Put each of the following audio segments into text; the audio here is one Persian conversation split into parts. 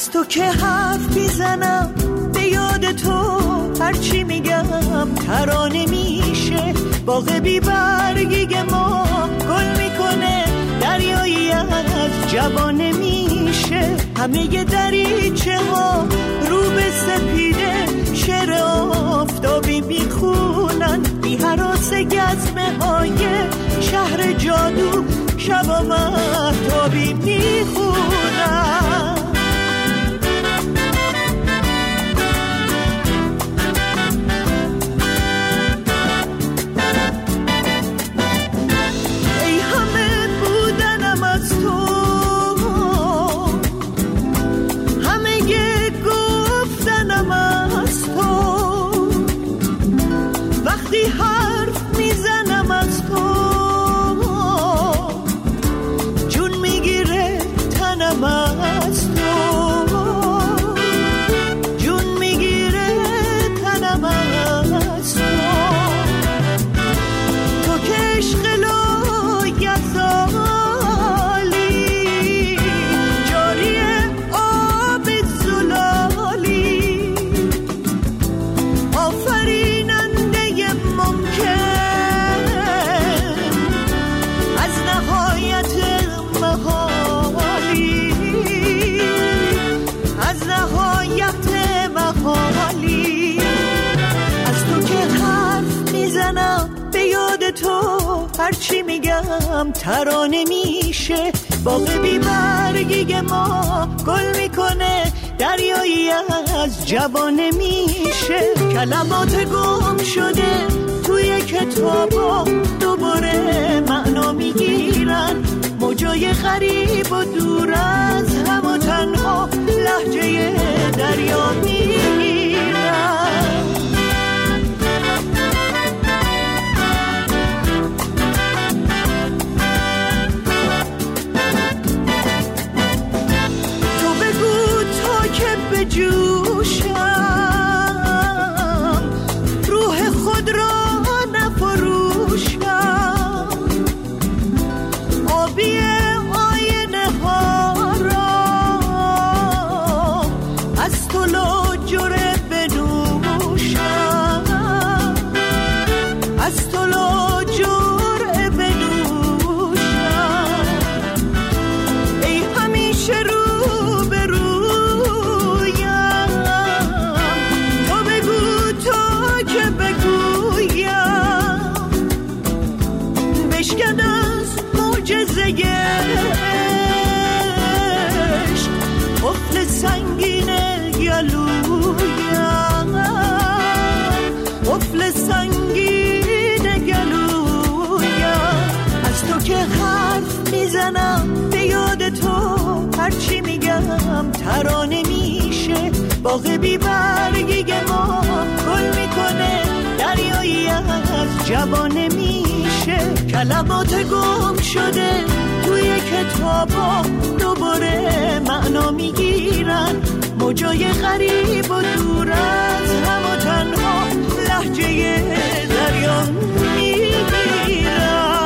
از تو که حرف میزنم به یاد تو، هرچی میگم ترانه میشه. باغ بی برگی ما گل میکنه، دریایی از جوانه میشه. همه دریچه ها رو به سپیده، شعر آفتابی میخونن. بی هراس گزمه های شهر جادو، شبا مهتابی میخونن. هرچی میگم ترانه میشه. باغ بی برگی ما گل میکنه، دریایی از جوانه میشه. کلمات گم شده توی کتابا دوباره معنا میگیرن. موجای غریب و دور از هم و تنها لهجه دریا میگیرن. جوشم روح خود را نفروشم، آبی آینه ها را از تو لاجره بنوشم، از تو لاجره بنوشم. ای همیشه رو قفل سنگین گلویم، قفل سنگین گلویم. از تو که حرف میزنم به یاد تو، هرچی میگم ترانه میشه. باغ بی برگی ما گل میکنه، دریایی از جوانه میشه. کلمات گم شده توی کتابا دوباره معنا میگیرن. موجای غریب و دور از هم و تنها لهجه دریا میگیرن.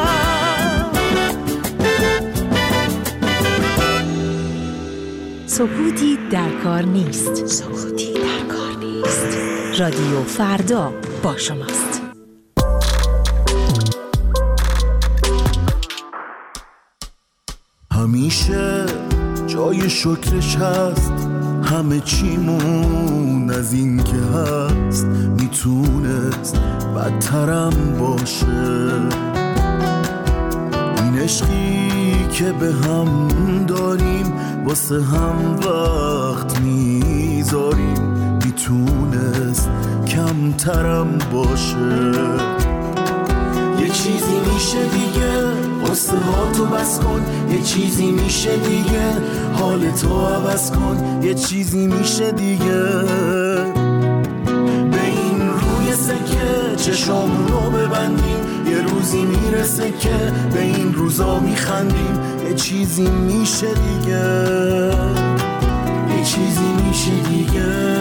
سکوتی در کار نیست. سکوتی در کار نیست. رادیو فردا با شماست. همیشه جای شکرش هست، همه چیمون از این که هست میتونست بدترم باشه. این عشقی که به هم داریم واسه هم وقت میذاریم میتونست کمترم باشه. یه چیزی میشه دیگه قصه ها تو بس کن، یه چیزی میشه دیگه حالتو عوض کن، یه چیزی میشه دیگه. به این روی سکه چشامونو ببندیم، یه روزی میرسه که به این روزا میخندیم. یه چیزی میشه دیگه، یه چیزی میشه دیگه.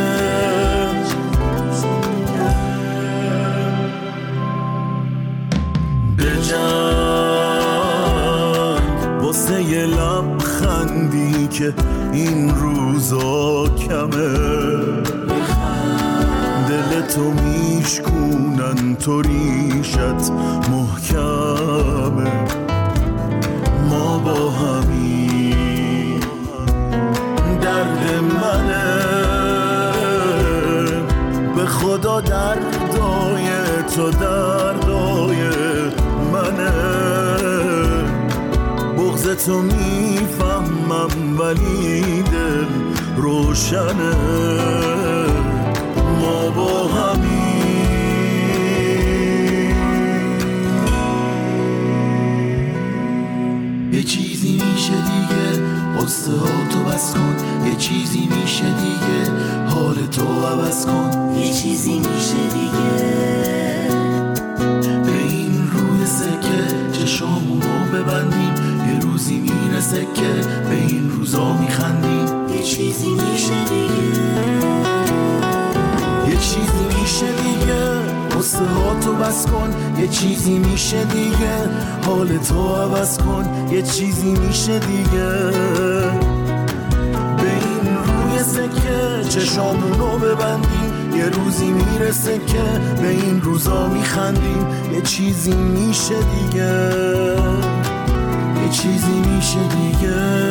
واسه یه لبخندی که این روزا کمه، دل تو میشکونن تو ریشت محکمه. ما با همین درد منه، به خدا دردای تو دردای منه. بغض تو میفهمم ولی دل روشنه. ما با همین یه چیزی میشه دیگه، قصه ها تو بس کن. یه چیزی میشه دیگه، حال تو عوض کن. یه چیزی میشه دیگه، به این روی سکه چشامونو ببندیم. یه روزی میرسه که به این روزا میخندیم. یه چیزی میشه دیگه، یه چیزی میشه دیگه، قصه ها تو بس کن. یه چیزی میشه دیگه، حال تو عوض کن. یه چیزی میشه دیگه، به این روی سکه چشامونو ببندیم. یه روزی میرسه که به این روزا میخندیم. یه چیزی میشه دیگه، یه چیزی میشه دیگه.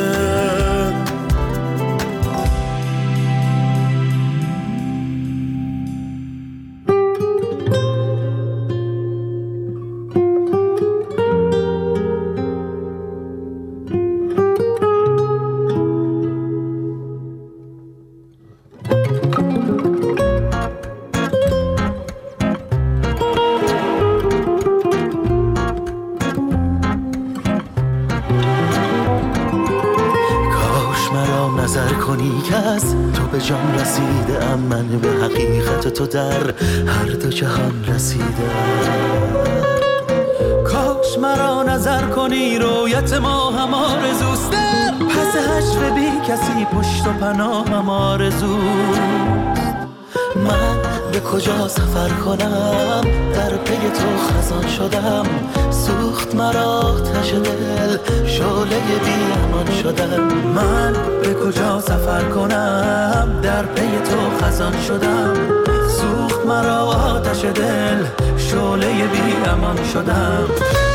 به جان رسیده ام، من به حقیقت تو در هر دو جهان رسیده. کاش مرا نظر کنی، رویت ما هم آرزوست. پس حشر بی کسی پشت و پناه هم آرزوست. من به کجا سفر کنم، در پی تو خزان شدم. سوخت مرا آتش دل، شعله بی امان شدم. من به کجا سفر کنم، در پی تو خزان شدم. سوخت مرا آتش دل، شعله بی امان شدم.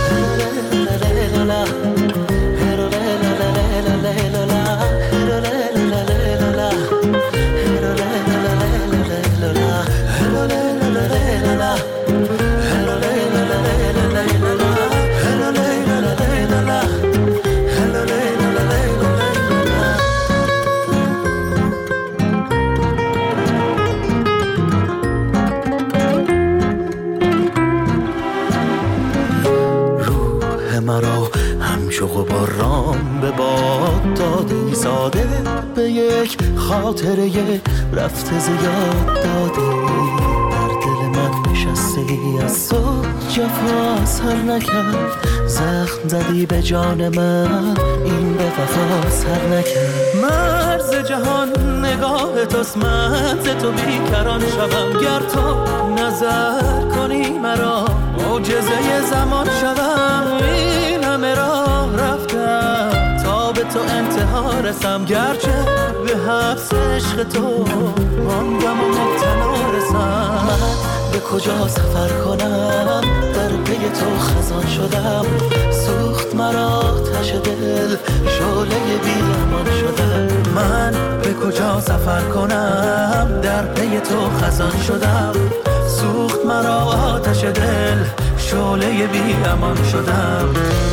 مرا همچو غباران به باد دادی، ساده به یک خاطره رفته زیاد دادی. در دل من نشستی، از تو جفا سر نکرد. زخم زدی به جان من، این به وفا سر نکرد. مرز جهان نگاه توست، من ز تو بیکران شوم. گر تو نظر کنی مرا، معجزه زمان شوم. این همه راه رفتم تا به تو انتها رسم. گرچه به حبس عشق تو ماندم و مبتلا رسم. من به کجا سفر کنم، در پی تو خزان شدم. سوخت مرا آتش دل، شعله بی امان شدم. من به کجا سفر کنم، در پی تو خزان شدم. سوخت مرا آتش دل، شعله بی امان شدم.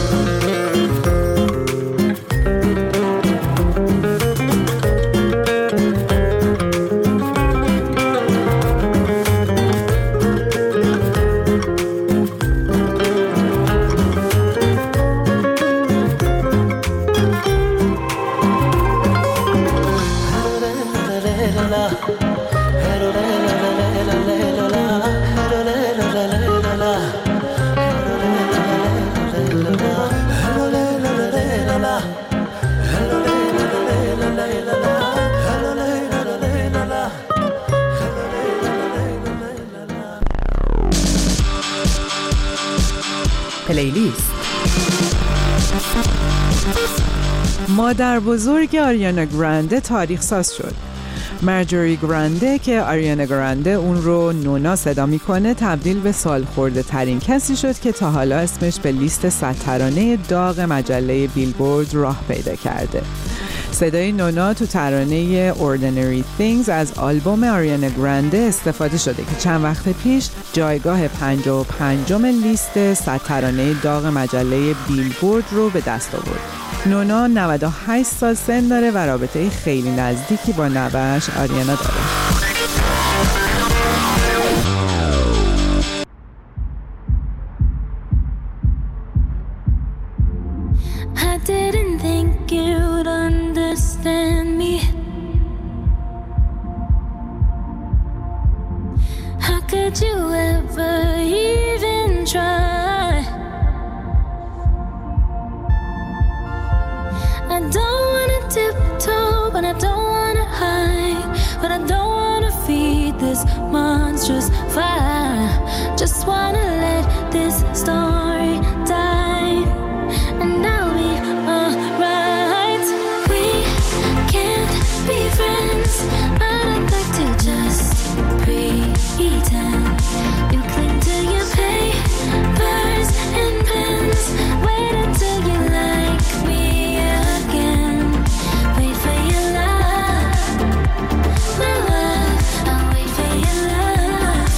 پلیلیست. مادر بزرگ آریانا گرانده تاریخ ساز شد. مارجوری گرانده که آریانا گرانده اون رو نونا صدا میکنه تبدیل به سالخورده ترین کسی شد که تا حالا اسمش به لیست 100 ترانه داغ مجله بیلبورد راه پیدا کرده. صدای نونا تو ترانه Ordinary Things از آلبوم آریانا گرانده استفاده شده که چند وقت پیش جایگاه 55 لیست 100 ترانه داغ مجله بیلبورد رو به دست آورد. نونا 98 سال سن داره و رابطه خیلی نزدیکی با نوه‌اش آریانا داره. Could you ever even try? I don't wanna tiptoe, but I don't wanna hide, but I don't wanna feed this monstrous fire. Just wanna let this story die, and I'll be alright. We can't be friends, but I'd like to just pretend. You cling to your papers and pens. Wait until you like me again. Wait for your love, my love. I'll wait for your love.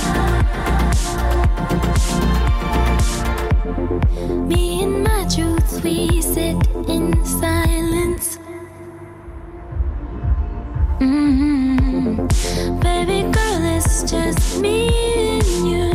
Me and my truth, we sit in silence. Baby girl, it's just me and you.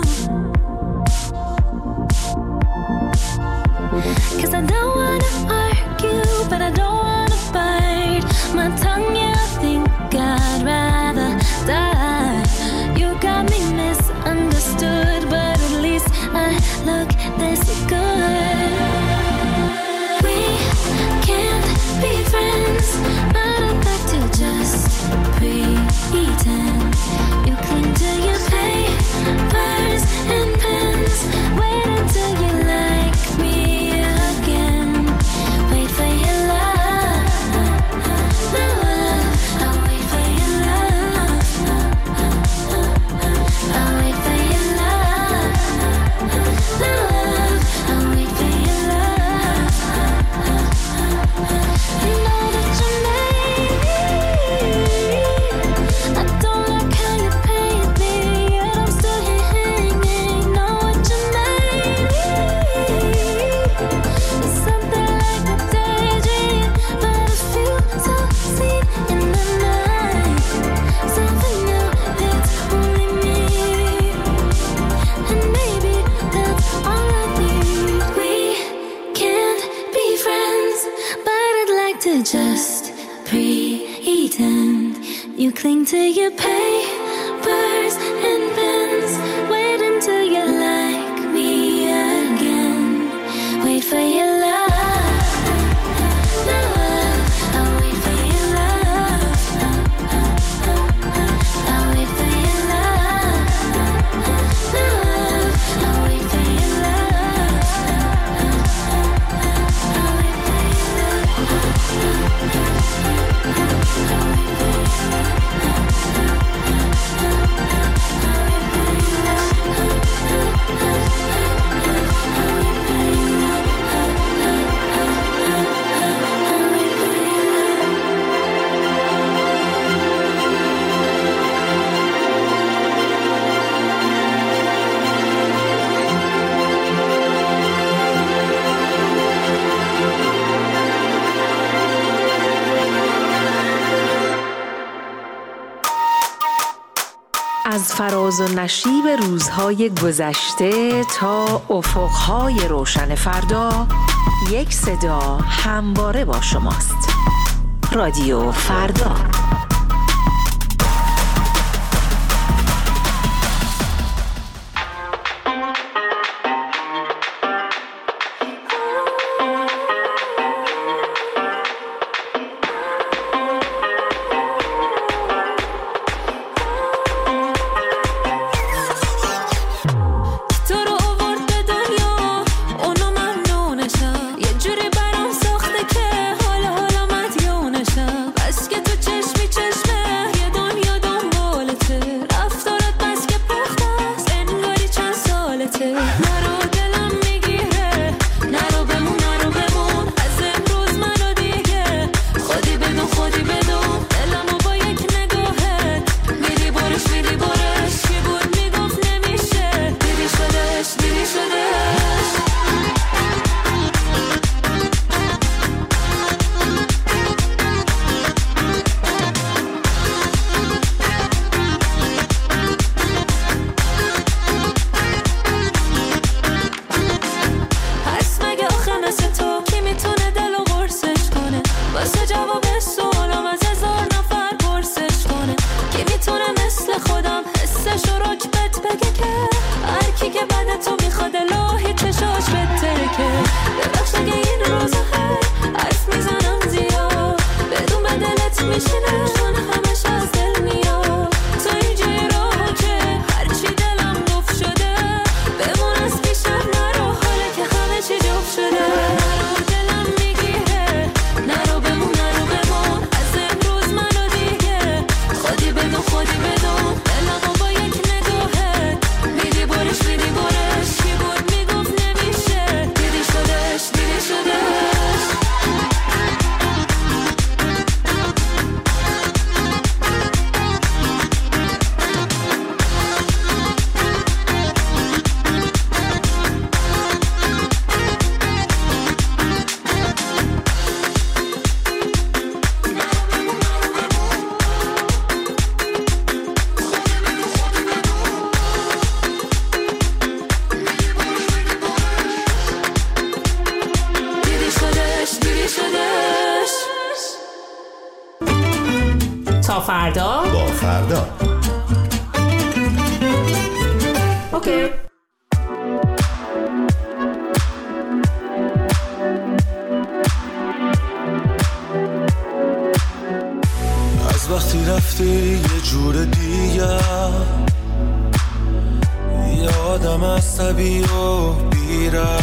'Cause I don't wanna argue, but I don't wanna bite my tongue. Yeah, I think I'd rather die. You got me misunderstood, but at least I look this good. We can't be friends, but I'd like to just pretend. You cling to your papers and pens. Wait until you like me again. Wait for your love, my love. I'll wait for your love. I'll wait for your love, my love. I'll wait for your love. You know that you made me. I don't like how you paint me, yet I'm still here hanging. Know what you made me. It's something like a daydream, but I feel so seen in the night. Something new, it's only me, and maybe that's all I need. We can't be friends, but I'd like to just pretend. You cling to your papers and pens. Wait until you like me again. Wait for your love, my love. I'll wait for your love. I'll wait for your love, my love. I'll wait for your love. I'll wait for your از فراز و نشیب روزهای گذشته تا افقهای روشن فردا، یک صدا همواره با شماست. رادیو فردا. یه جوری برام ساخته که حالا مدیونشم. بس که تو چشمی شده. نرو دلم میگیره، نرو بمون، نرو بمون، از امروز منو دیگه خودی بدون، خودی بدون، دلمو با یک نگاهت میری برش، میری برش، کی بود میگفت نمیشه، دیدی شدش، دیدی شدش. واسه جواب سوالم از 1000 نفر پرسش کنه، کی میتونه مثل خودم حسش رو رکبت بگه که هر کی که بعد تو میخواد الهی چشاش بترکه. ببخش اگه این روزا حرف میزنم زیاد، بدون به دلت میشینه چون همش از دل میاد. تو اینجای راه که هرچی دلم گفت شده بمون از پیشم نرو، حالا که همه چی جفت شده. تا فردا با فردا. اوکی. از وقتی رفتی یه جور دیگه، یادم عصبی و بیره،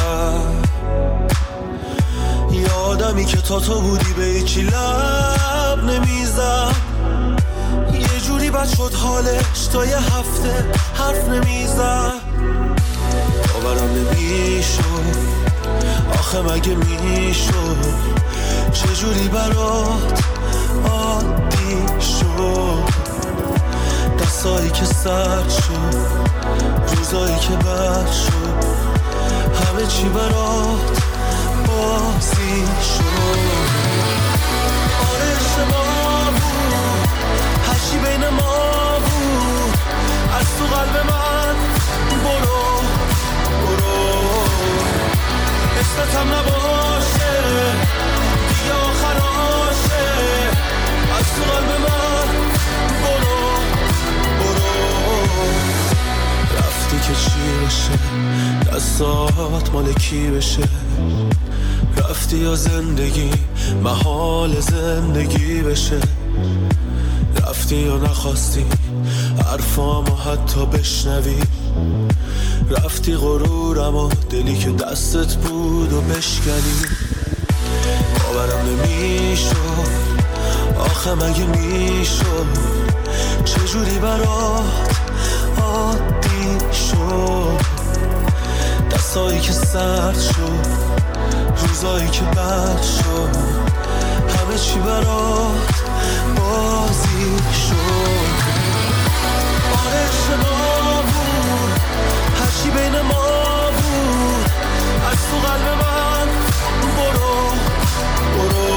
یادمی که تا بودی به هیچی لب نمیزد، یه جوری بد شد حالش تا یه هفته حرف نمیزد. باورم نمیشد آخه مگه میشد چجوری برات عادی شد، دستایی که سرد شد، روزایی که بد شد، همه چی برات بازی شد. آره اشتباه بود، هرچی بین ما بود از تو قلب من برو برو، اسمتم نباشه دیگه آخراشه، از تو قلب من برو برو. رفتی که چی بشه، دستات مال کی بشه، رفتی یا زندگی محال زندگی بشه، رفتی یا نخواستی حرفامو حتی بشنوی، رفتی غرورم و دلی که دستت بود و بشکنی. باورم نمیشد آخه مگه میشد چجوری برات عادی شد، دستایی که سرد شد، روزایی که بد شد، همه چی برات بازی شد. آره اشتباه بود، هرچی بین ما بود از تو قلب من برو برو،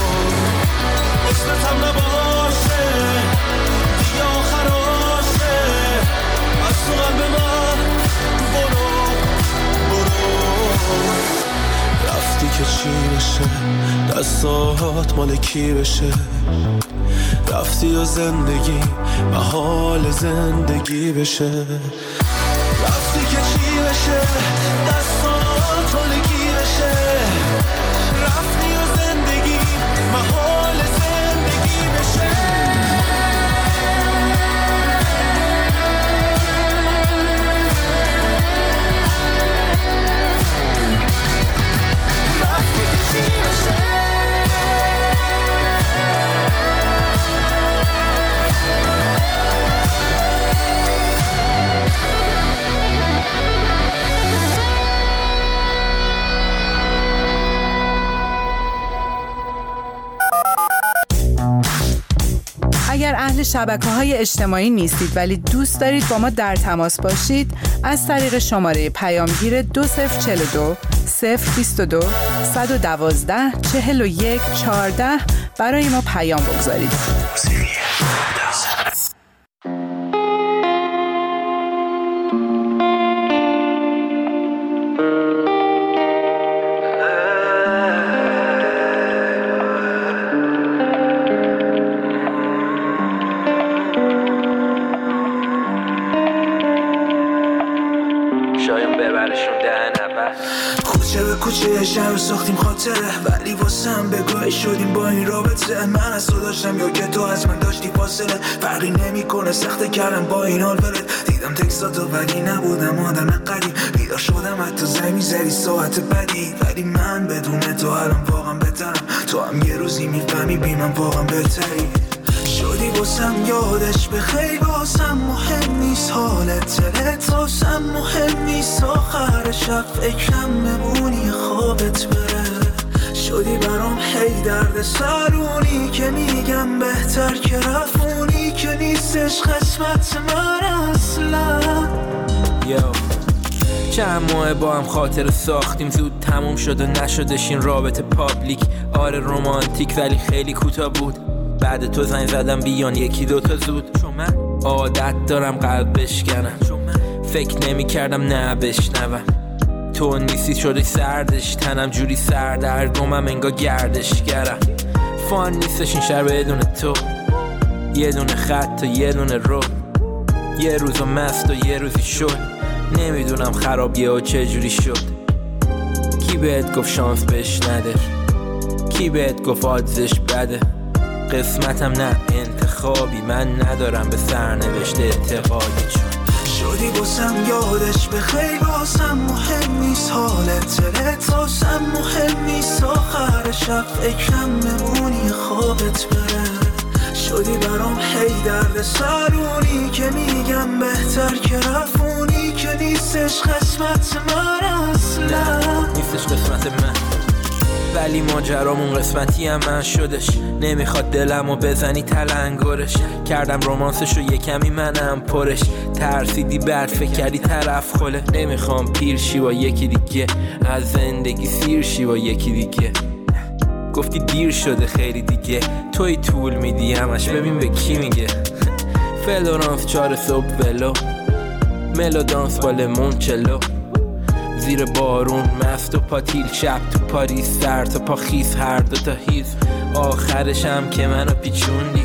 اسمتم نباشه دیگه آخراشه، از تو قلب من برو برو. رفتی که چی بشه، دستات مال کی بشه، رفتی یا زندگی محال زندگی بشه، رفتی که چی بشه، دستات مال کی بشه، رفتی یا زندگی محال زندگی بشه. شبکه‌های اجتماعی نیستید ولی دوست دارید با ما در تماس باشید، از طریق شماره پیامگیر 2042 022 112 41 14 برای ما پیام بگذارید. کوچه به کوچه شهر ساختیم خاطره، ولی واسم بگوی شدیم با این رابطه. من از تو داشتم یا که تو از من داشتی فاصله، فرقی نمیکنه سخته کردم با این حال ولد. دیدم تکستاتو ولی نبودم آدم قدیم، بیدار شدم حتی زنگ میزدی ساعت بدی، ولی من بدون تو الان واقعا بهترم. تو هم یه روزی میفهمی بی من واقعا بهتری. شدی واسم یادش بخیر، واسم مهم نیست حالت دلت، واسم مهم نیست آخر شب فکرم بمونی خوابت بره. شدی برام هی درد سرونی که میگم بهتر که رفونی، که نیستش قسمت من اصلا. چند ماه با هم خاطر ساختیم، زود تموم شد و نشدش این رابطه پابلیک. آره رومانتیک ولی خیلی کوتاه بود، بعد تو زنگ زدم بیان یکی دوتا زود. چون من عادت دارم قلب بشکنم، چون من فکر نمی کردم نه بشنوم. تو نیستی شده سردش تنم جوری سردرگمم انگار گردشگرم. فان نیستش این شهر بدون تو، یه دونه خط و یه دونه رو، یه روزو مست و یه روزی شد. نمیدونم خرابیه و چه جوری شد. کی بهت گفت شانس بهش نده، کی بهت گفت آدزش بده. قسمتم نه انتخابی، من ندارم به سرنوشت اعتقادی. شدی واسم یادش بخیر، واسم مهم نیست حالت دلت، واسم مهم نیست آخر شب فکرم بمونی خوابت بره. شدی برام هی درد سرونی که میگم بهتر که رفونی، که نیستش قسمت من اصلا. نیستش قسمت من ولی ماجرامون قسمتی هم من شدش. نمیخواد دلمو بزنی تلنگرش، کردم رومانسشو یه کمی منم پرش. ترسیدی بد فکر کردی طرف خله، نمیخوام پیر شی با یکی دیگه، از زندگی سیر شی با یکی دیگه. گفتی دیر شده خیلی دیگه، توی طول میدی همش ببین به کی میگه. فلورانس 4 صبح ولو، ملودانس با لیمونچلو، زیر بارون مست و پاتیل، شب تو پاریس سر تا پا خیس، هر دو تا هیز. آخرشم که منو پیچوندی،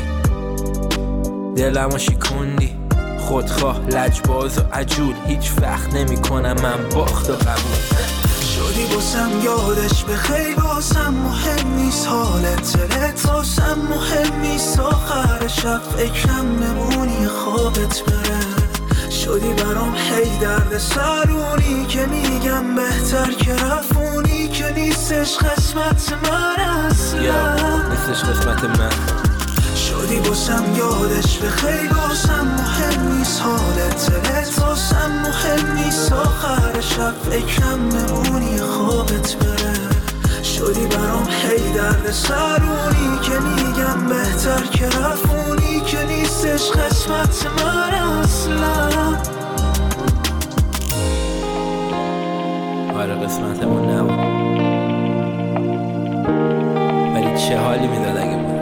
دلمو شیکوندی. خودخواه لجباز و عجول، هیچ وقت نمی کنم من باخت و قبول. شدی واسم یادش بخیر، واسم مهم نیست حالت دلت، واسم مهم نیست آخر شب فکرم بمونی خوابت بره. شدی برام هی درد سرونی که میگم بهتر که رفونی، که نیستش قسمت من اصلا. نیستش قسمت من. شدی واسم یادش بخیر، واسم مهم نیست حالت دلت، واسم مهم نیست آخر شب فکرم بمونی خوابت بره. شدی برام هی درد سرونی که میگم بهتر که رفونی، که نیستش قسمت من اصلا. آره قسمتمون نبود، ولی چه حالی میداد اگه بود.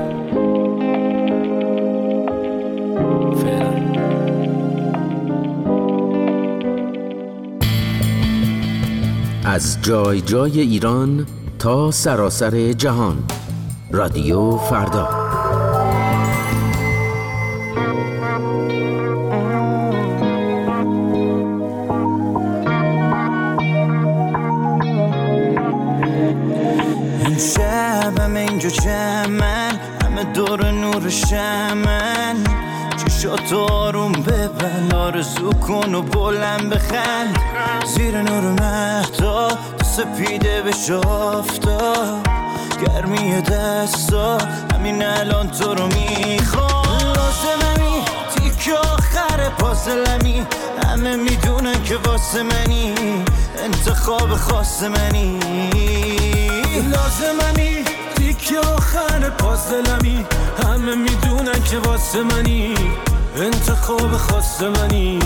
فعلا از جای جای ایران تا سراسر جهان، رادیو فردا. این شب همه اینجا جمعن، همه دور نور شمن. چشاتو آروم ببند، آرزو کن و بلند بخند. زیر نور مهدا تو سپیده بشه آفتاب، گرمی دستا همین الان تو رو میخوام. لازممی تیک آخر پازلمی، همه میدونن که واسه منی انتخاب خاص منی. لازممی تیکه آخر پازلمی، همه میدونن که واسه منی، انتخاب خاص منی.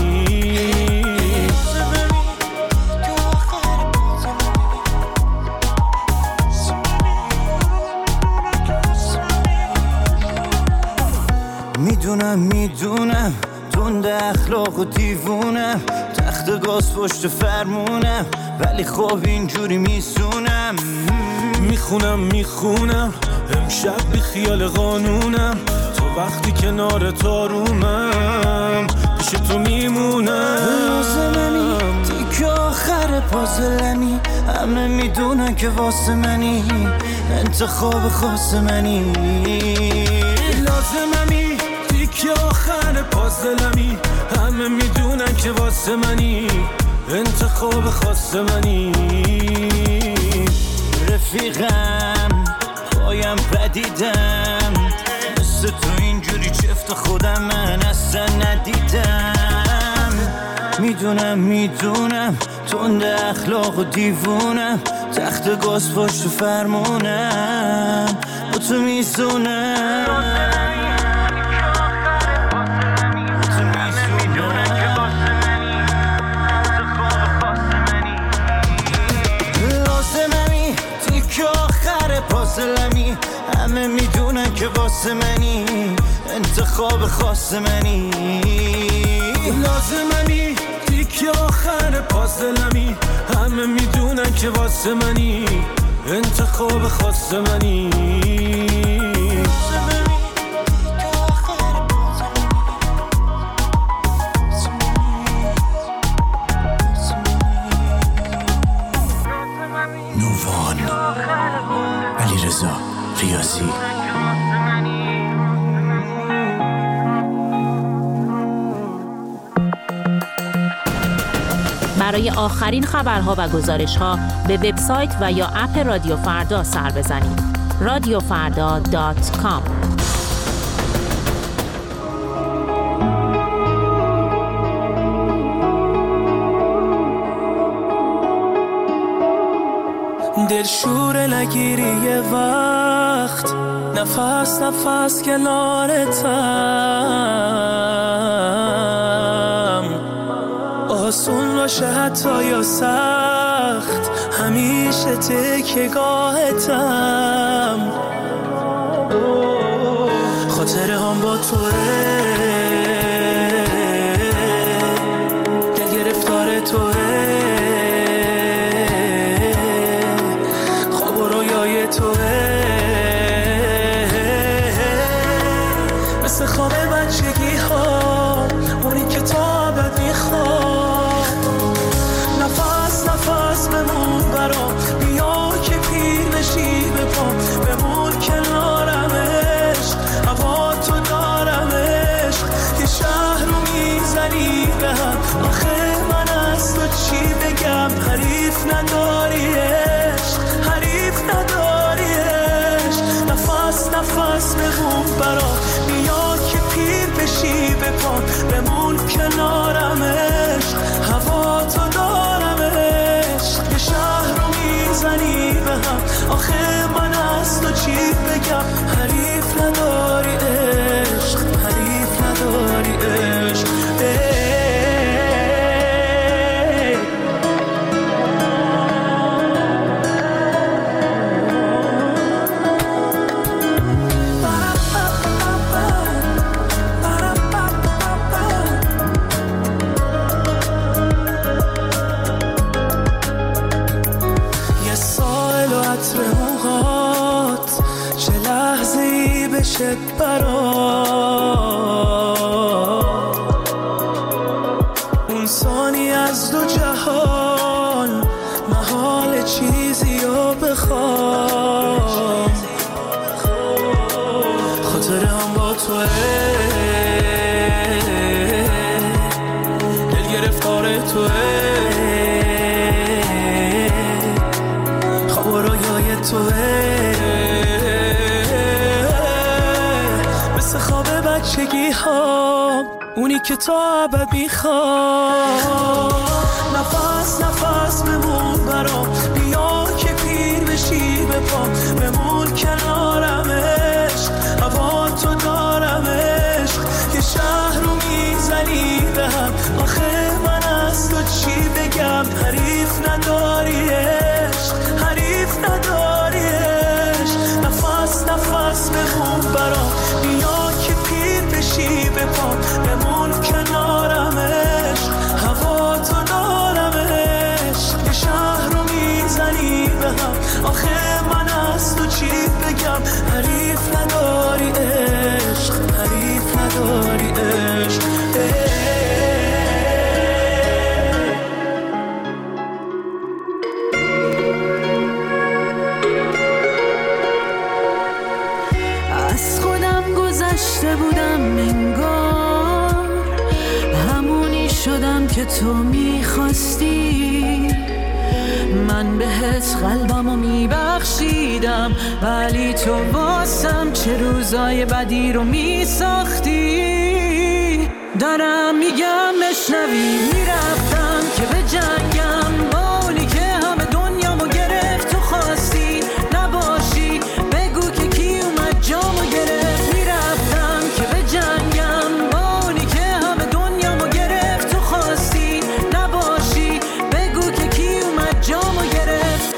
میدونم تنده اخلاق و دیوونم، تخت گاز پشت فرمونم، ولی خب اینجوری میسونم. میخونم امشب بی خیال قانونم، تو وقتی کنار تارومم پیش تو میمونم. لازممی تیک آخر پازلمی، همه میدونن که واسه منی، انتخاب خاص منی. لازممی تیک آخر پازلمی، همه میدونن که واسه منی، انتخاب خاص منی. رفیقم پایم پدیدم، مثل تو اینجوری چفت خودم من اصلا ندیدم. میدونم تنده اخلاق و دیوونم، تخت گاز پشت فرمونم، با تو میزونم. پازلمی همه میدونن که واسه منی، انتخاب خاص منی. لازممی تیک آخر پازلمی، همه میدونن که واسه منی، انتخاب خاص منی. ریاضی برای آخرین خبرها و گزارش‌ها به وبسایت و یا اپ رادیو فردا سر بزنید. radiofarda.com. دلشوره نگیری یه وقت، نفس کنارتم، آسون باشه حتی یا سخت، همیشه تکیه‌گاهتم. خاطره هم با توه، دل گرفتار توه، مثل خواب بچگی ها، اونی که تا ابد میخواد. نفس بمون برام، بیا که پیر بشی به پام، بمون کنارمش، هوا تو دارمش، یه شهر رو میزنی به هم. آخه من از تو چی بگم، حریف نداریش، حریف نداریش. نفس بمون برام، بیا که پیر بشی به پام، بمون کنارمش، هوا تو دارمش، یه شهر رو میزنی به هم. آخه من از تو چی بگم، حریف نداری عشق، حریف نداری عشق. اون ثانی از دو جهان، محال چیزی رو بخوام. خاطره هم با توه، دل گرفتار توه، خواب و رویای توه، مثل خواب بچگی ها، اونی که تا ابد میخواد. نفس بمون برام، بیا که پیر بشی به پام، بمون کنار حریف نداری عشق، حریف نداری عشق. نفس نفس بمون برام، بیا که پیر بشی به پام، بمون کنارم عشق، هوا تو دارم عشق. یه شهر رو میزنی به هم، آخه من از تو چی بگم؟ حریف نداری عشق، حریف نداری عشق. از خودم گذشته بودم انگار، همونی شدم که تو میخواستی. من بهت قلبمو میبخشیدم، ولی تو واسم چه روزای بدی رو میساختی. دارم میگم بشنوی، میرفتم که به جنگم با اونی که همه دنیامو گرفت. تو خواستی نباشی، بگو که کی اومد جامو گرفت. میرفتم که به جنگم با اونی که همه دنیامو گرفت. تو خواستی نباشی، بگو که کی اومد جامو گرفت.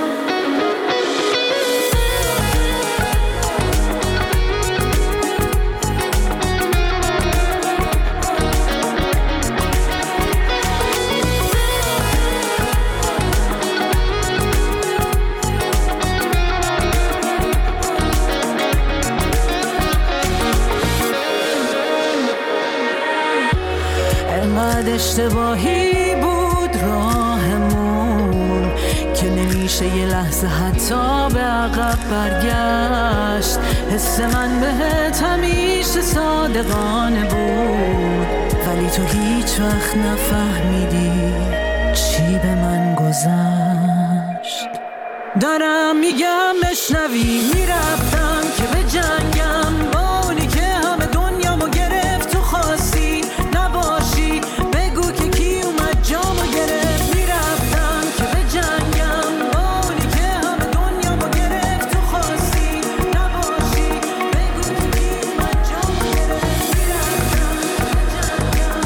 انقدر اشتباهی بود راهمون که نمیشه یه لحظه حتی به عقب برگشت. حس من بهت همیشه صادقانه بود، ولی تو هیچ وقت نفهمیدی چی به من گذشت. دارم میگم بشنوی، میرفتم که به جنگم با اونی که همه دنیامو گرفت. تو خواستی نباشی، بگو که کی اومد جامو گرفت. میرفتم که به جنگم با اونی که همه دنیامو گرفت. تو خواستی نباشی، بگو که کی اومد جامو گرفت. میرفتم که به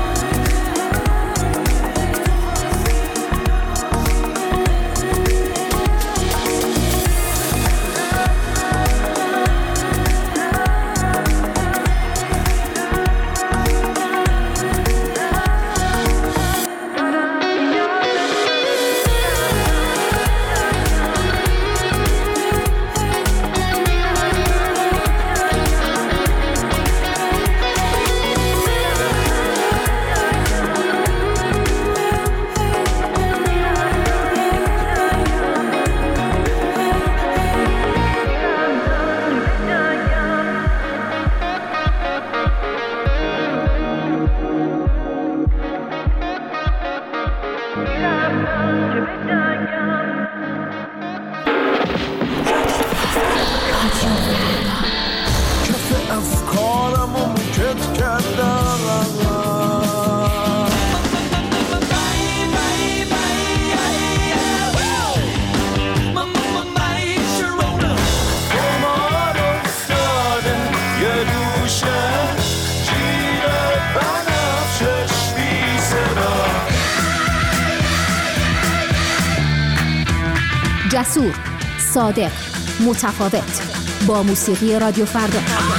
جسور، صادق، متفاوت، با موسیقی رادیو فردا.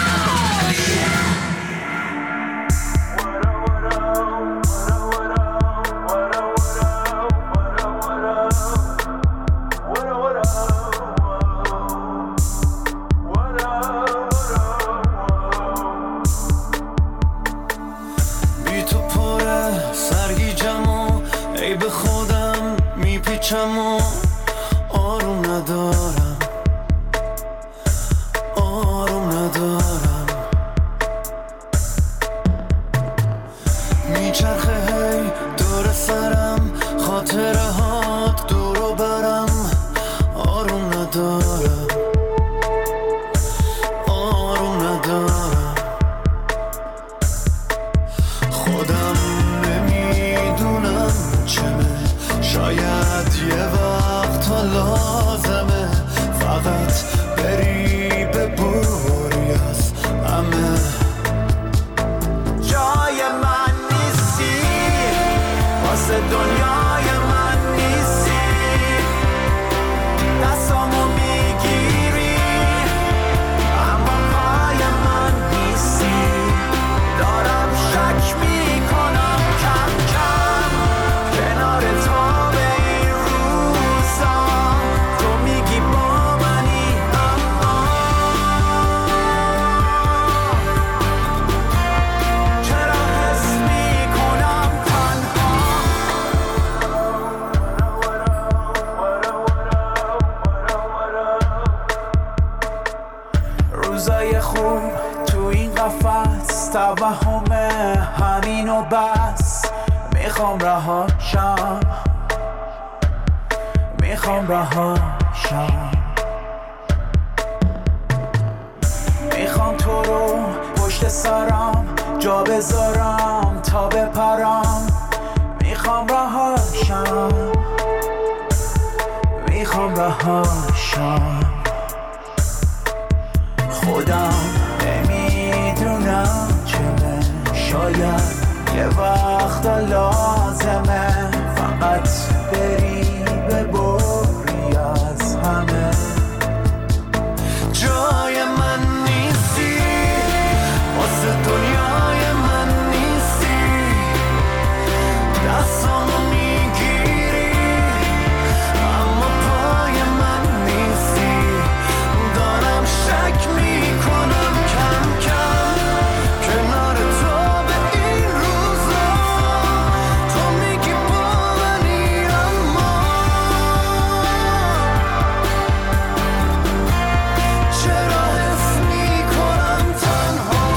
بی تو پره سرگیجم و ای به خودم میپیچم و آروم ندارم، آروم ندارم. میچرخه هی دور سرم، خاطره هات دورو برم. آروم ندارم، آروم ندارم. خودم نمیدونم چمه، شاید یه وقت ها لازمه فقط بری ببری از همه. جای من نیستی واسه دنیای من، اینو بس، میخوام رهاشم، میخوام رهاشم، میخوام تو رو پشت سرم جا بذارم تا بپرم، میخوام رهاشم، میخوام رهاشم. خودم نمیدونم چمه، شاید یه وقت لازمه فقط بری ببری از همه. جای من نیستی، واسه دنیای من نیستی، دستامو میگیری اما پای من نیستی. دارم شک میکنم کم کم کنار تو به این روزا، تو میگی با منی اما چرا حس میکنم تنها.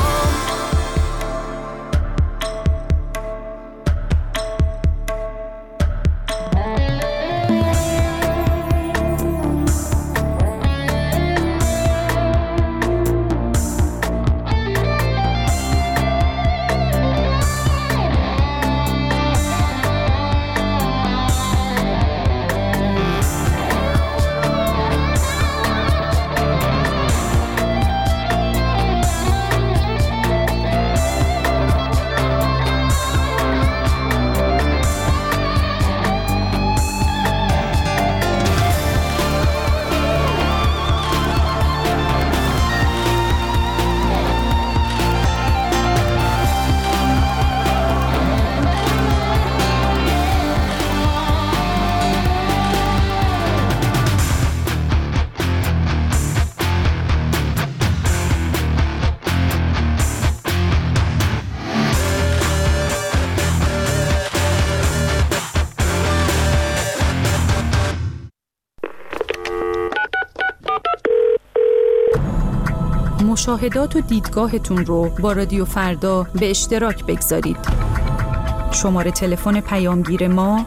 مشاهدات و دیدگاهتون رو با رادیو فردا به اشتراک بگذارید. شماره تلفن پیامگیر ما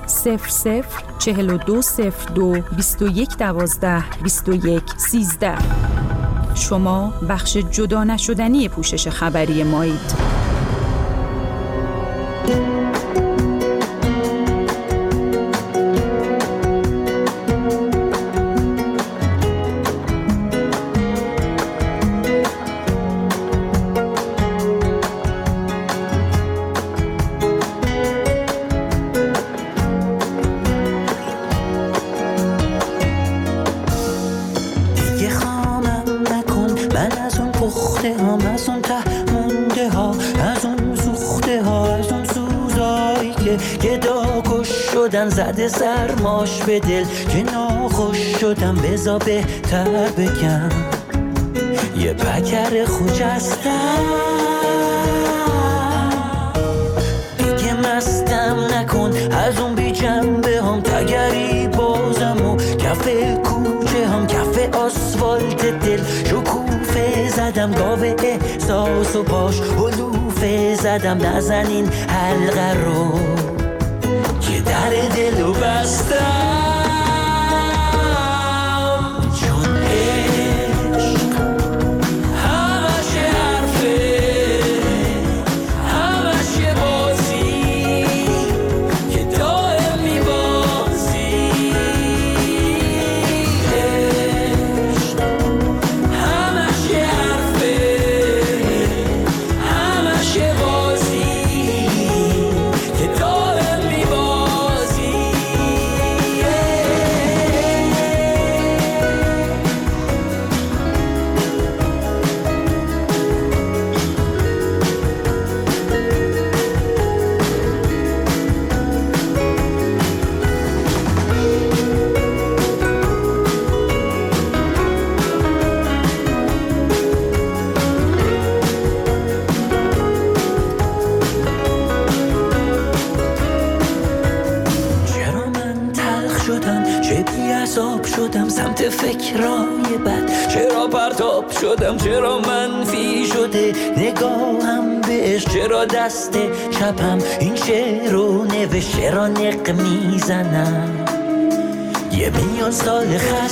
004202 2112 2113. شما بخش جدا نشدنی پوشش خبری مایید. زده سرماش به دل که ناخوش شدم، بزا بهتر بگم یه پکر خجستم. دیگه مستم نکن از اون بی جنبه هم، تگری بازم و کف کوچه هم، کف آسفالت دل شکوفه زدم، گاوه احساس و باش هلوفه زدم. نزنین حلقه رو که در دلو بستم، چون عشق همش حرفه، همش یه بازی که دائم میبازی. عشق همش یه حرفه، همش یه بازی که دائم عذاب شدم سمت فکرای بد، چرا پرتاب شدم، چرا منفی شده نگاهم بهش، چرا دست چپم این شعر رو نوشت، چرا نق میزنم 1,000,000 سال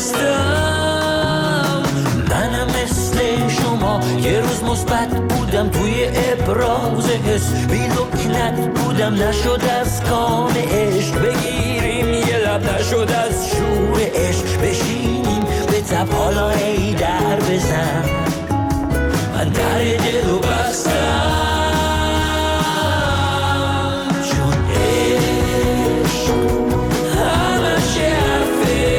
خستم. منم مثل شما یه روز مثبت بودم توی ابراز حس، بی لکنت بودم نشد از کام عشق بگیریم یه لب، نشد از شور عشق بشینیم به تب، حالا ای در بزن من در دلو بستم، چون عشق همش حرفه،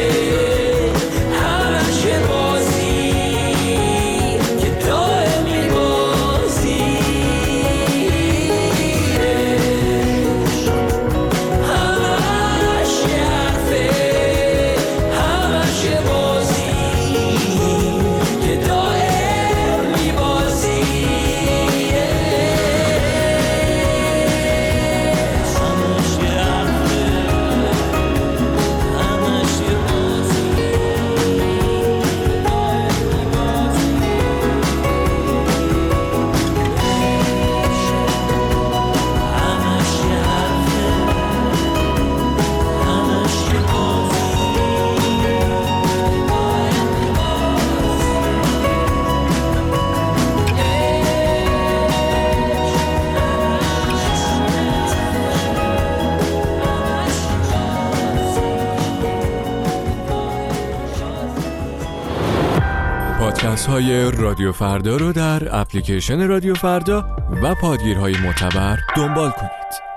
همش بازی که دائم میبازی، عشق همش حرفه، همش بازی که دائم میبازی، همش حرفه، همش بازی. پادکست های رادیو فردا رو در اپلیکیشن رادیو فردا و پادگیرهای معتبر دنبال کنید.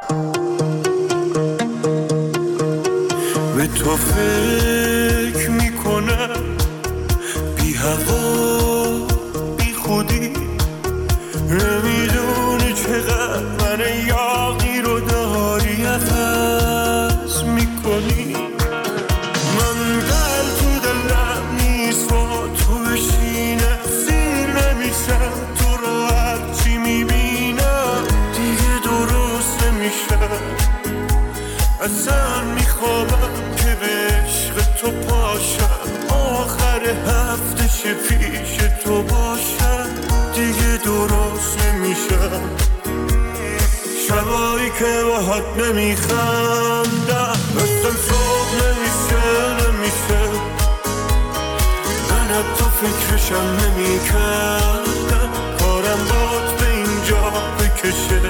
به تو فکر میکنم بی هوا بی خودی، نمیدونی چقدر من یاقی رو داری عوض میکنی، من دل تو دلم نیست با تو بشینم، سیر نمیشم تو رو هرچی میبینم دیگه درست نمیشم، اصلا میخوابم که به عشق تو پاشم، آخر هفته شه پیش تو باشم دیگه درست نمیشم، شبایی که باهات نمیخندم اصلا صبح نمیشه، من حتی فکرشم نمیکردم کارم باد به اینجا بکشه،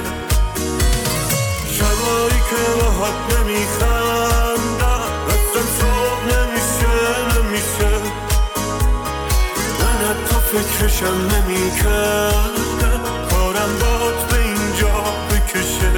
شبایی که باهات نمیخندم اصلا صبح نمیشه، من حتی فکرشم نمیکردم کارم باد به اینجا بکشه.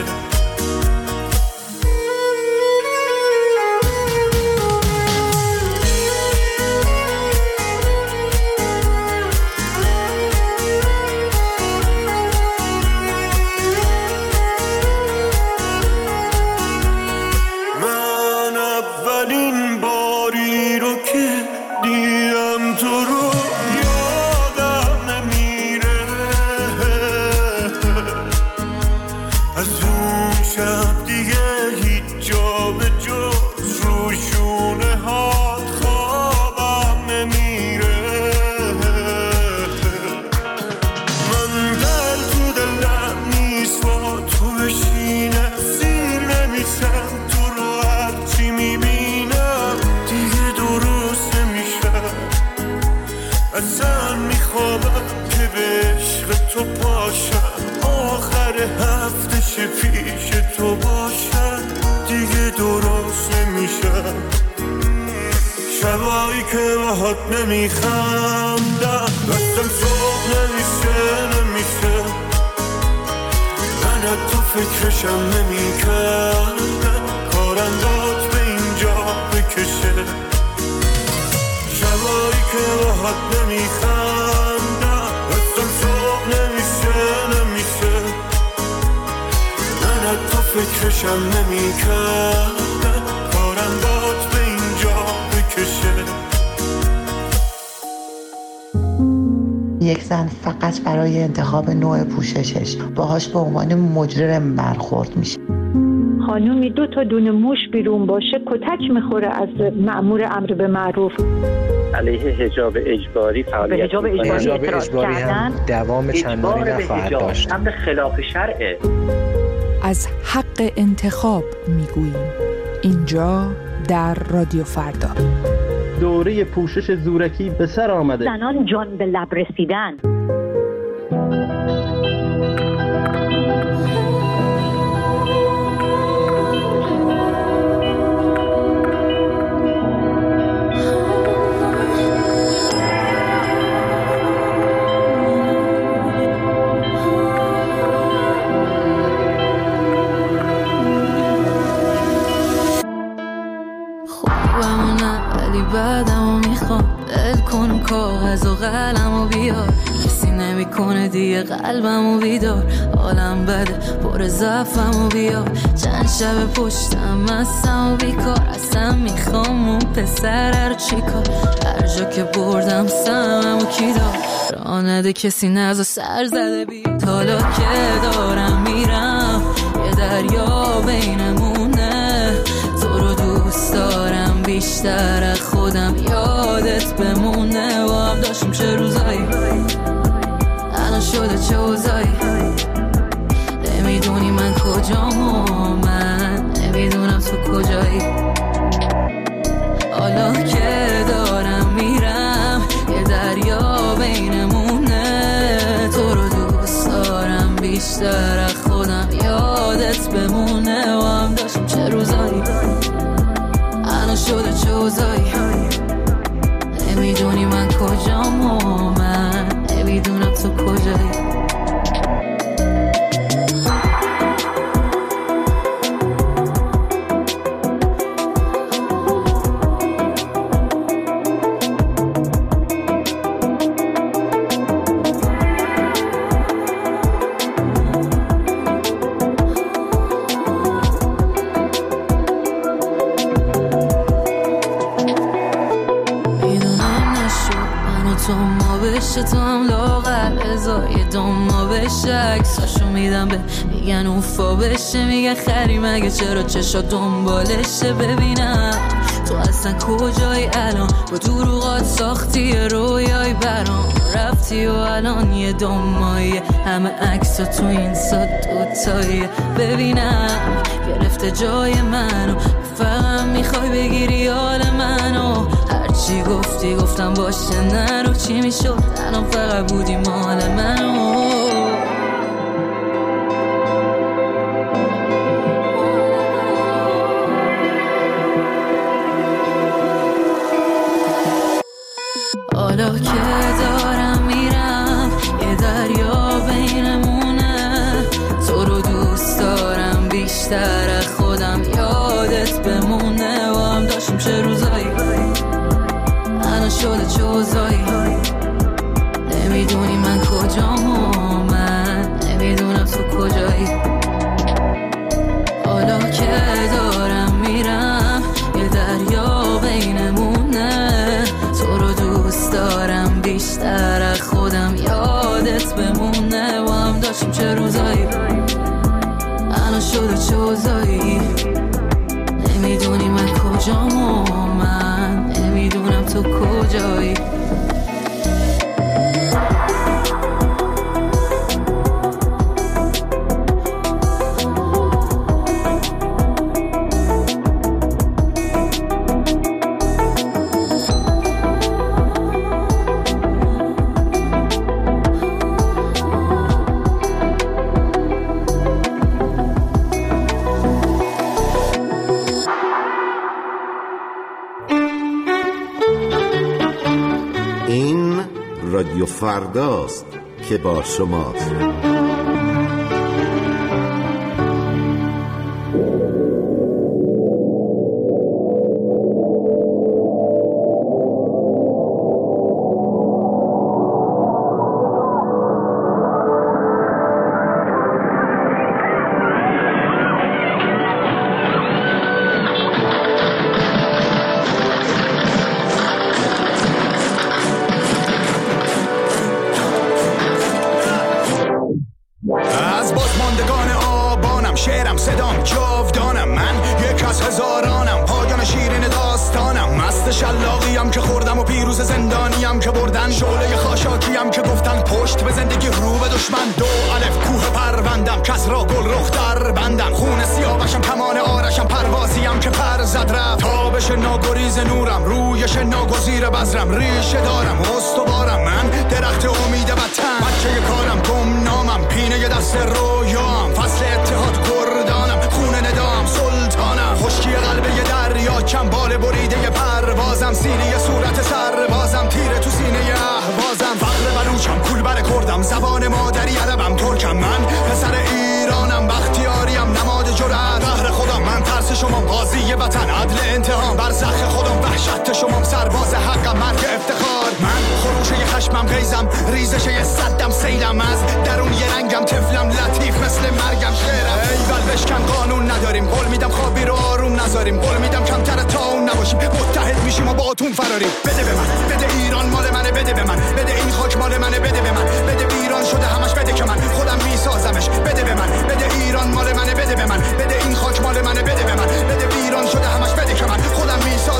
اصلا میخوابم که به عشق تو پاشم، آخر هفته شه پیش تو باشم دیگه درست نمیشم، شبایی که باهات نمیخندم اصلا صبح نمیشه، من حتی فکرشم نمیکردم کارم داد به اینجا بکشه، شبایی که باهات نمیخندم اصلا صبح نمیشه، من حتی فکرشم نمیکردم کارم داد به اینجا بکشه. یک زن فقط برای انتخاب نوع پوششش باهاش به عنوان مجرم برخورد میشه. خانومی 2 تا دونه موش بیرون باشه کتک میخوره از مأمور امر به معروف. علیه حجاب اجباری فعالیت به حجاب اجباری هم دوام چندانی نخواهد داشت. امر خلاف شرعه. از حق انتخاب میگوییم اینجا در رادیو فردا. دوره پوشش زورکی به سر آمده. زنان جان به لب رسیدن. بعدمو میخوام دل کن کاغذ و قلمو بیار کسی نمیکنه دیگه قلبمو بیدار حالم بده پر ضعفمو بیار چند شب پشتم مستم و بیکار اصلا میخوام اون پسر رو چیکار هر جا که بردم سممو کی دار راه نده کسی نزا سر زده بیاد حالا که دارم میرم یه دریا بینمونه تو رو دوست دارم بیشتر از خودم یادت بمونه و هم داشتیم چه روزایی الان شده چه اوزایی نمیدونی من کجام و من نمیدونم تو کجایی حالا که دارم میرم یه دریا بینمونه تو رو دوست دارم بیشتر از خودم یادت بمونه و هم داشتیم چه روزایی الان شده چه اوزایی نمیدونی من کجام و من نمیدونم تو کجایی تو هم لاغر ازا یه دوما بشه عکساشو میدم به میگن اوفا بشه میگن خری مگه چرا چشا دنبالشه ببینم تو اصلا کجایی الان با دروغات ساختی رویای برام رفتی و الان یه دومایی همه عکسا تو این سا دوتایی ببینم گرفته جای منو فقط میخوای بگیری حال منو هرچی گفتی گفتم باشه نرو چی میشد الان فقط بودی مال منو حالا که دارم میرم یه دریا بینمونه تو رو دوست دارم بیشتر از خودم یادت بمونه و هم داشتیم چه روزایی الان شده چه اوزایی نمیدونی من کجام و من نمیدونم تو کجایی حالا که دارم میرم یه دریا بینمونه تو رو دوست دارم بیشتر از خودم یادت بمونه و هم داشتیم چه روزایی الان شده چه اوزایی نمیدونی من کجام و من نمیدونم تو کجایی رادیو فرداست که با شماست. هزارانم، پایان شیرین داستانم. مست شلاقیم که خوردم و پیروز زندانیم که بردن. شعله خاشاکیم که گفتن پشت به زندگی رو به دشمن. 2 الف کوه پروندم کس را گل رخ در بندم. خون سیاوشم کمان آرشم پروازیم که پر زد رفت. تابش ناگریز نورم رویش ناگزیر بذرم. ریشه دارم استوارم من درخت امید وطن. بچه کارم گمنامم پینه دست رویام. فصل اتحاد گردانم خون ندام سلطانم. خشکی قلب یه دریا چنبال بریده پروازم. سینه صورت سربازم تیره تو سینه اهوازم. فقر بلوچم کول بر کردم زبان مادری عربم ترکم. من پسر ایرانم بختیاریم نماد جرأت. قهر خودم من ترس شما قاضی وطن عدل انتقام. برزخ خودم وحشت شما سرباز حقم مرگ افتخار. من خروشه خشمم غیزم ریزش یه صدم سیلم. از درون یه رنگم طفلم لطیف مثل مرگم شعرم. ایول بشکن قانون نداریم قول میدم خوابی رو آروم نذاریم. قول میدم کمتر تا اون نباشیم متحد میشیم و با اتون فراریم. بده به من بده ایران مال منه بده به من. بده این خاک مال منه بده به من. بده ایران شده همش بده که من خودم میسازمش. بده به من بده ایران مال منه بده به من. بده این خاک مال منه بده به من. بده ایران شده همش بده که من خودم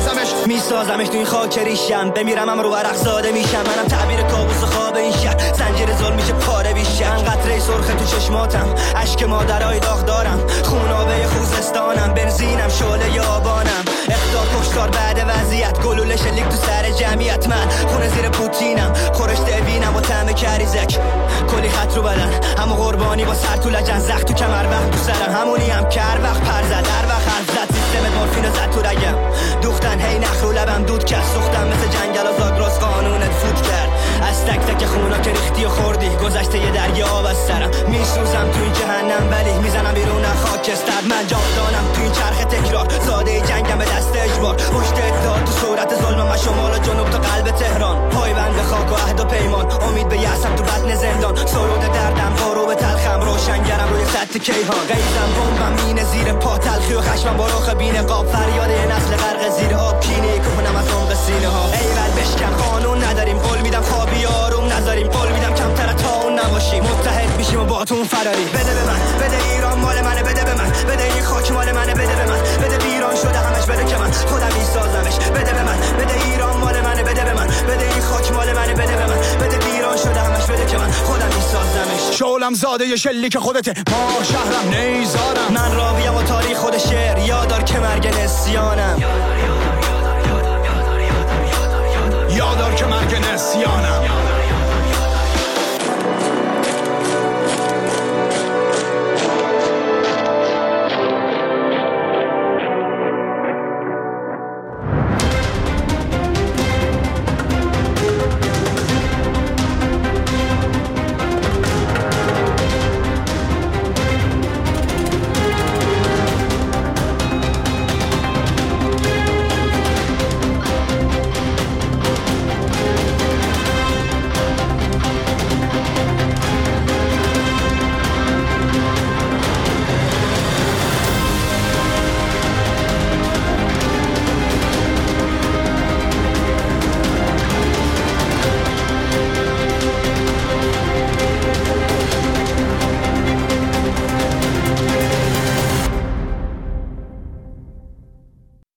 میسازمش تو این خاک ریشم. بمیرم هم رو ورق زاده میشم. منم تعبیر کابوس و خواب این شهر. زنجیر ظلم میشه پاره بیشم. قطره سرخ تو چشماتم اشک مادرای داغ دارم. خونابه خوزستانم بنزینم شعله یابانم. اخطار کشتار بعد وضعیت گلوله شلیک تو سر جمعیت. من خونه زیر پوتینم خورش دلوینم و طعم کریزک. کلی خط رو بدن همو قربانی با سر تو لجن. زخ تو کمر وقت تو سرم همونی هم کر وقت پر زد در وقت حرف زد. سیستم مورفین زد تو رگم. دوختن هی نخ رو لبم دود کرد. سوختم مثل جنگل و زاگرس قانونت فوت کرد. از تک تک خونا که ریختی و خوردی گذشته یه دریا آب از سرم. میسوزم تو این جهنم ولی میزنم بیرون خاکستر. من جاودانم تو این چرخ تکرار. ساده جنگم به دست اجبار. پشت اتحاد تو صورت ظلمم و شمال و جنوب تا قلب تهران. پایبند خاک و عهد و پیمان. امید به یأسم تو بطن زندان. سرود دردم غروب تلخم روشنگرم روی سطح کیهان. غیظم بمبم مینه زیر پا تلخی و خشمم با رخ بین قاب. فریاد نسل غرق زیر آب کینه کنم از عمق سینه ها. ایول بشکن قانون نداریم قول میدم خوابی آروم نذاریم. قول میدم کمتر تا اون نباشیم متحد میشیم و با تون فراری. بده به من بده ایران مال منه بده به من. بده این خاک مال منه بده به من. بده ایران شده همش بده که من خودم میسازمش. بده به من بده ایران مال منه بده به من. بده این خاک مال منه بده به من. بده ایران شده همش بده که من خودم میسازمش. شعلم زاده ی شلیک خودته ما شهرم نیزارم. من راویم و تاریخ خود شعر یادار که مرگ نسیانم. یادار که مرگ نسیانم.